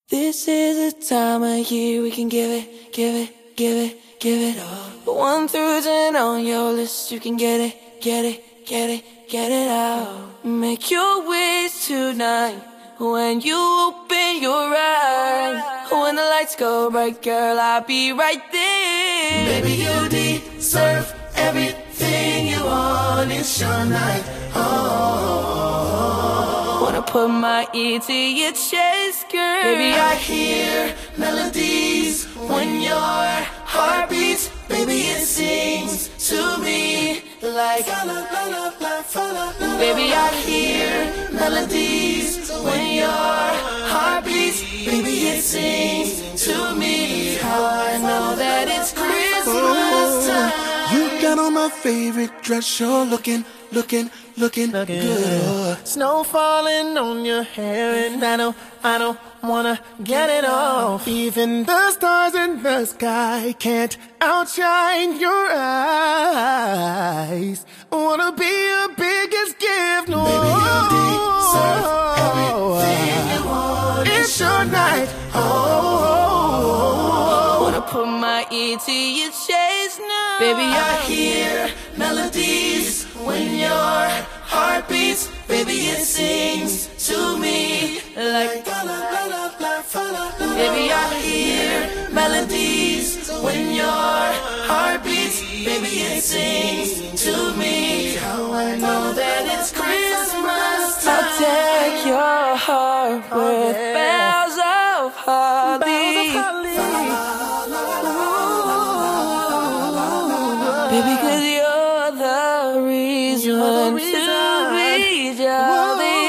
This is the time of year we can give it, give it, give it, give it all. 1 through 10 on your list, you can get it, get it, get it, get it out. Make your wish tonight when you open your eyes. When the lights go bright, girl, I'll be right there. Baby, you deserve everything you want. It's your night. Wanna put my ear to your chest, girl. Baby, I hear melodies when your heart beats. Baby, it sings to me like la la la la la la. Baby, I hear melodies when your heart beats. Baby, it sings to me how I know that it's Christmas time. You got on my favorite dress, you're looking good. Snow falling on your hair and I don't wanna get it off. Even the stars in the sky can't outshine your eyes. Wanna be your biggest gift, no. Baby, you deserve everything you want. It's your night, Wanna put my ear to your chest now. Baby, I hear melodies when your heart beats. Baby, it sings to me like la la la la la la. Baby, I hear melodies when your heart beats. Baby, it sings to me how I know that it's Christmas time. I'll take your heart with bells of holly. Baby, 'cause you're the reason to be jolly.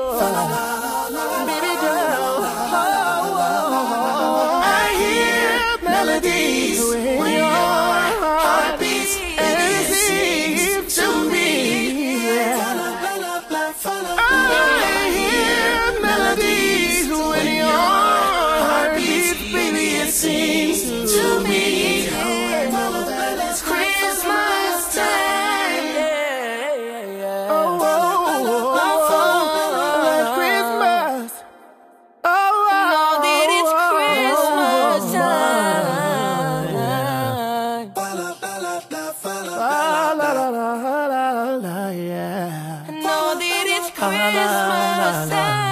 Baby girl, I hear melodies when your heart beats and it sings to me. I hear melodies when your heart beats, baby, it sings to me. How I know that it's Christmas time. Christmas. Know that it's Christmas time. Know that it's Christmas time.